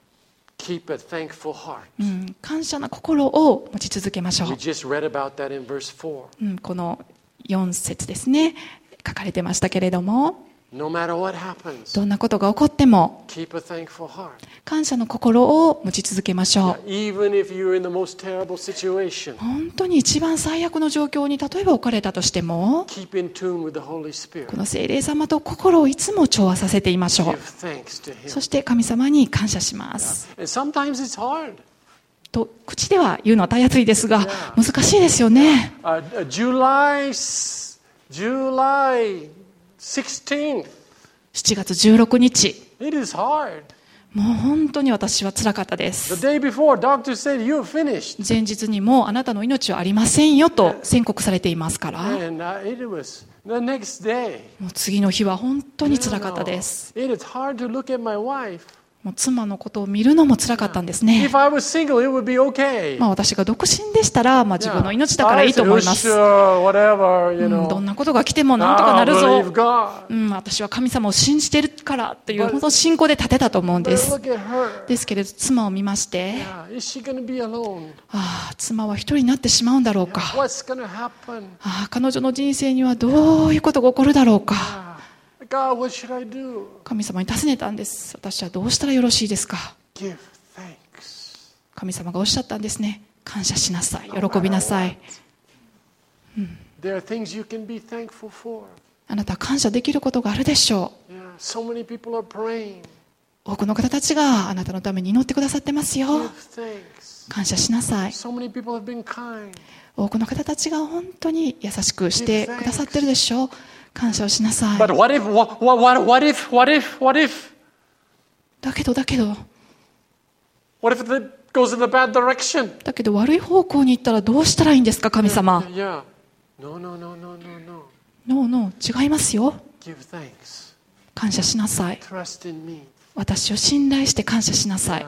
keep a thankful heart. うん、感謝の心を持ち続けましょ We う。 just read about that in verse four. うん、このよん節ですね、書かれてましたけれども、 No matter what happens, どんなことが起こっても keep a thankful heart. 感謝の心を持ち続けましょう。 Even if you're in the most terrible situation, 本当に一番最悪の状況に例えば置かれたとしても、 keep in tune with the Holy こ Spirit. の聖霊様と心をいつも調和させていましょ Give う。 thanks to そ Him. して神様に感謝します。 And sometimes it's hard. と口では言うのはたやすいですが、難しいですよね。 Uh, uh, July, s- July sixteenth. しちがつじゅうろくにち、 It is hard. もう本当に私は辛かったで The す。 day before, doctor said you're finished. 前日にもあなたの命はありませんよと宣告されていますから、も And uh, it was the next day. う次の日は本当に辛かったです。 It is hard to look at my wife. もう妻のことを見るのも辛かったんですね。 If I was single, it would be okay. まあ私が独身でしたら、まあ自分の命だからいいと思います I said, "Oh, sure, whatever, you うん know. どんなことが来てもなんとか I なる believe ぞ。 God. うん、私は神様を信じてるからという本当信仰で立てたと思うんで But す。 look at her. ですけれど妻を見まして、 Yeah, is she going to be alone? ああ妻は一人になってしまうんだろうか。 What's going to happen? ああ彼女の人生にはどういうことが起こるだろうか。 Ah, God, what should I do? 神様に尋ねたんです。私はどうしたらよろしいですか。 Give thanks. 神様がおっしゃったんですね。感謝しなさい。喜びなさい。 There are things you can be thankful for. あなたは感謝できることがあるでしょ Yeah, so many people are praying. う。多くの方たちがあなたのために祈ってくださってますよ。 Give thanks. 感謝しなさい。 So many people have been kind. 多くの方たちが本当に優しくしてくださってるでしょう。感謝をしなさい。 But what if, what, what, what if, what if, what if? だけどだけど What if it goes in the bad direction? だけど悪い方向に行ったらどうしたらいいんですか、神様。 Yeah. No, no, no, no, no, no. ノーノー違いますよ。 Give thanks. 感謝しなさい。 Trust in me. 私を信頼して感謝しなさい。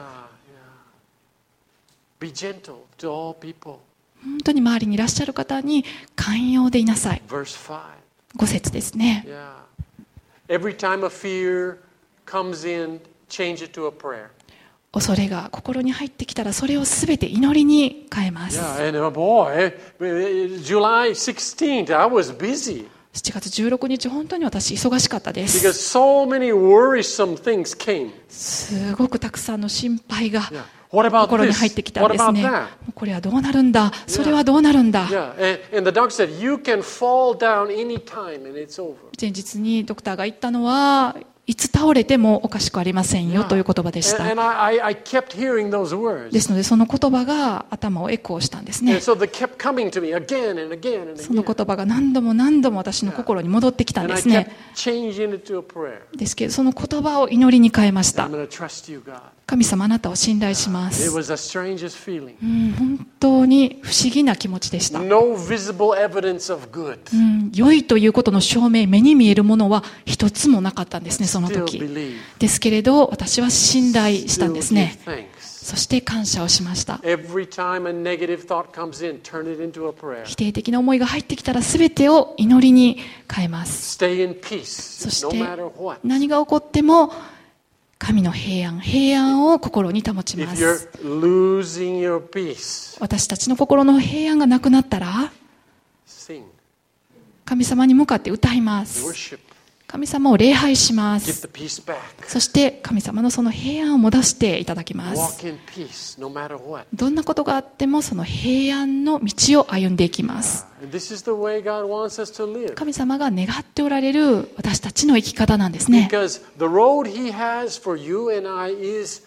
Ah, yeah. Be gentle to all people. 本当に周りにいらっしゃる方に寛容でいなさい。 Verse five. ご節ですね。 Yeah. Every time a fear comes in, change it to a prayer. 恐れが心に入ってきたらそれをすべて祈りに変えます。 Yeah, and uh, boy, eh, July sixteenth, I was busy しちがつじゅうろくにち本当に私忙しかったで because す。 so many worrisome things came. すごくたくさんの心配が Yeah. What about 心に this? 入ってきたん What です about ね。 that? これはどうなるんだ、それはどうなるんだ。 Yeah, and, and the doctor said, you can fall down anytime and it's over. 前日にドクターが言ったのは、 いつ倒れてもおかしくありませんよという言葉でし And, た。 and I, I kept hearing those words. ですのでその言葉が頭をエコーしたんですね。 And so they kept coming to me again and again and その again. 言葉が何度も何度も私の心に戻ってきたん And で I すね。 kept changing it to a prayer. ですけどその言葉を祈りに変えまし I'm た。 going to trust you, God. 神様あなたを信頼しま It す。 was the strangest feeling. うん本当に不思議な気持ちでした。 No visible evidence of good. うん良いということの証明、目に見えるものは一つもなかったんですね、その Still 時。 believe. ですけれど私は信頼したん Still ですね。 give thanks. そして感謝をしました。 Every time a negative thought comes in, turn it into a prayer. 否定的な思いが入ってきたら全てを祈りに変えます。 Stay in peace, そし no て matter what. 何が起こっても神の平安、平安を心に保ちま If す。 you're losing your peace, 私たちの心の平安がなくなったら sing, 神様に向かって歌います。 worship, 神様を礼拝しま get す。 the peace back. そして神様のその平安を戻していただきます。 Walk in peace, no matter what. どんなことがあってもその平安の道を歩んでいきます。 And this is the way God wants us to live. 神様が願っておられる私たちの生き方なんですね。 Because the road He has for you and I is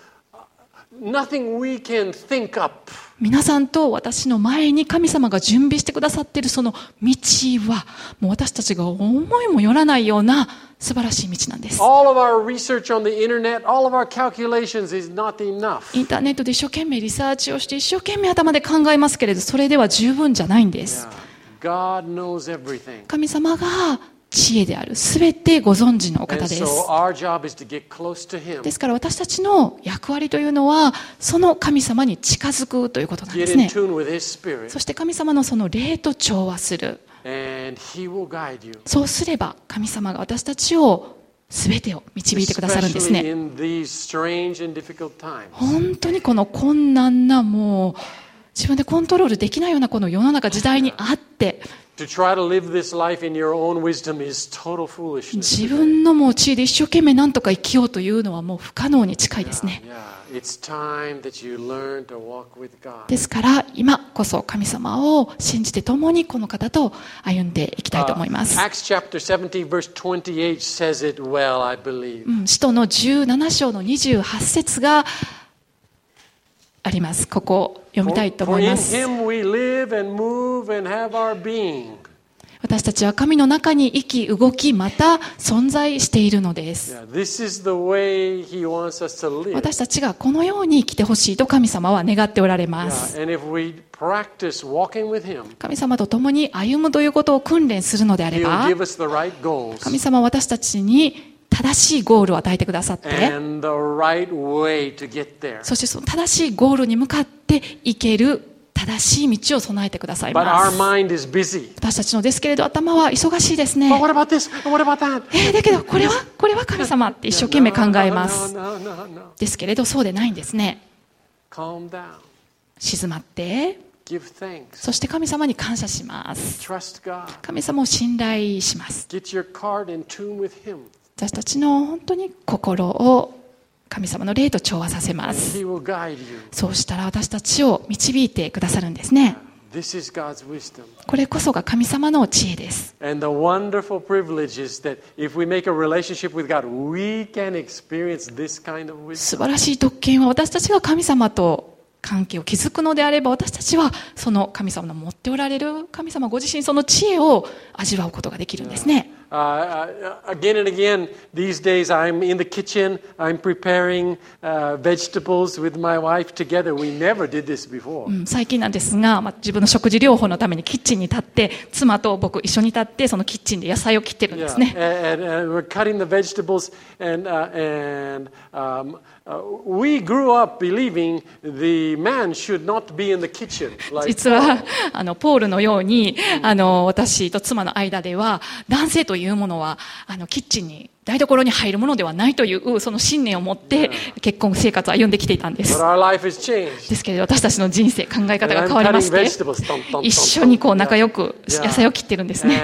nothing we can think up. 皆さんと私の前に神様が準備してくださっているその道はもう私たちが思いもよらないような素晴らしい道なんです。 All of our research on the internet, all of our calculations is not enough. インターネットで一生懸命リサーチをして一生懸命頭で考えますけれどそれでは十分じゃないんです。 God knows everything. 神様が知恵である、すべてご存知のお And 方です。 so our job is to get close to Him. ですから私たちの役割というのはその神様に近づくということなんで Get す in ね。 tune with His Spirit. そして神様のその霊と調和する。 And He will guide you. そうすれば神様が私たちを全てを導いてくださるんです Especially ね。 in these strange and difficult times. 本当にこの困難なもう自分でコントロールできないようなこの世の中時代にあって To try to live this life in your own wisdom is total foolishness. 自分のもう知恵で一生懸命何とか生きようというのはもう不可能に近いですね。 Yeah, it's time that you learn to walk with God. ですから今こそ神様を信じて共にこの方と歩んでいきたいと思います。 Acts chapter seventeen verse twenty-eight says it well, I believe. うん、使徒のじゅうなな章のにじゅうはち節があります。ここを読みたいと For 思い in ます。 Him we live and move and have our being. 私たちは神の中に生き動きまた存在しているのです。 Yeah, this is the way He wants us to live. 私たちがこのように生きてほしいと神様は願っておられま Yeah, す。 and if we practice walking with Him, 神様と共に歩むということを訓練するのであれ He'll ば give us the right goals 神様は私たちに正しいゴールを与えてくださって and the right way to get there. そしてその正しいゴールに向かって行ける正しい道を備えてください But ま our す。 mind is busy. 私たちのですけれど頭は忙しいですね But。what about this? And what about that? えーだけどこれはこれは神様って一生懸命考えます。 No, no, no, no, no. ですけれどそうでないんですね。 Calm down. 静まって Give thanks. そして神様に感謝します。 Trust God. 神様を信頼します。 Get your heart in tune with Him. 私たちの本当に心を神様の霊と調和させます。 He will guide you. そうしたら私たちを導いてくださるんですね。 This is God's wisdom. これこそが神様の知恵です。 And the wonderful privilege is that if we make a relationship with God, we can experience this kind of 素 wisdom. 晴らしい特権は私たちが神様と関係を築くのであれば私たちはその神様の持っておられる神様ご自身その知恵を味わうことができるんですね。 Uh, uh, again and again, these days I'm in the kitchen, I'm preparing uh, vegetables with my wife together. We never did this before. うん最近なんですが、まあ、自分の食事療法のためにキッチンに立って妻と僕一緒に立ってそのキッチンで野菜を切ってるんで Yeah, すね。 and, and, and we're cutting the vegetables, and uh, and um, uh, we grew up believing the man should not be in the kitchen. Like, 実はあのポールのようにあの私と妻の間では男性というものはあのキッチンに台所に入るものではないというその信念を持って結婚生活を歩んできていたんで but す。 our life has changed. ですけれど私たちの人生考え方 And が I'm 変わりま cutting して vegetables. Tom, tom, tom, 一緒にこう tom. 仲良く Yeah. 野菜を切ってるんですね。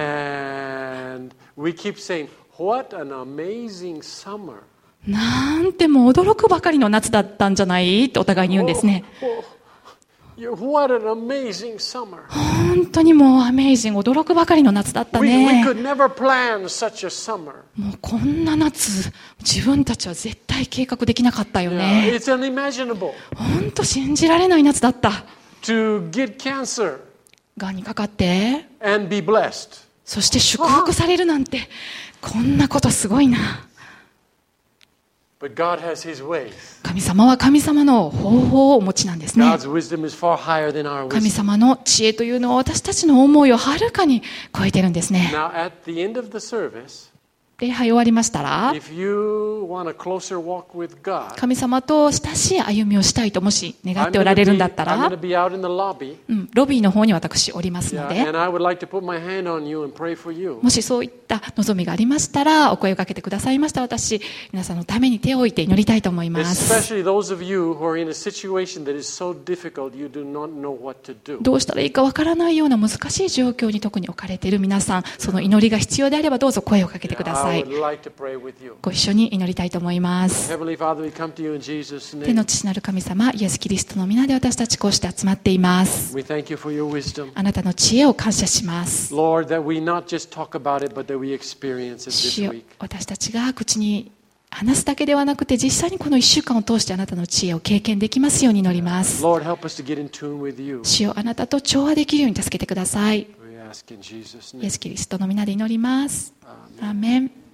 And we keep saying, "What an amazing summer!" なんてもう驚くばかりの夏だったんじゃないってお互いに言うんですね。 You- What an amazing summer. 本当にもうアメイジング、驚くばかりの夏だった We, we ね。 could never plan such a summer. もうこんな夏、自分たちは絶対計画できなかったよ Yeah, ね。 it's unimaginable 本当信じられない夏だった。 to get cancer がんにかかって、 and be blessed. そして祝福されるなんて、こんなことすごいな。 But God has His ways. 神様は神様の方法をお持ちなんですね。 God's wisdom is far higher than our 神 wisdom. 様の知恵というのは私たちの思いをはるかに超えてるんですね。 Now, at the end of the service, 礼拝終わりましたら、 if you want a closer walk with God, 神様と親しい歩みをしたいともし願 I'm ってお going ら to れるん be, だった I'm ら going to、be out in the lobby. うん、ロビーの方に私おりますの Yeah, で、 and I would like to put my hand on you and pray for you. もしそういった望みがありましたらお声をかけてくださいましたら、私皆さんのために手を置いて祈りたいと思います。 Especially those of you who are in a situation that is so difficult you do not know what to do. どうしたらいいかわからないような難しい状況に特に置かれている皆さん、その祈りが必要であればどうぞ声をかけてくださ I い。 would like to pray with you. ご一緒に祈りたいと思います。 Heavenly Father, we come to you in Jesus' 天 name. の父なる神様、イエス・キリストの皆で私たちこうして集まっています。 We thank you for your wisdom. あなたの知恵を感謝します。 Lord, that we not just talk about it, but that we experience it 主 this よ、 week. 私たちが口に話すだけではなくて、実際にこのいっしゅうかんを通してあなたの知恵を経験できますように祈ります。 Lord, help us to get in tune with you. 主よ、あなたと調和できるように助けてください。 We ask in Jesus' イエ name. ス・キリストの皆で祈ります。 Amen. アーメン。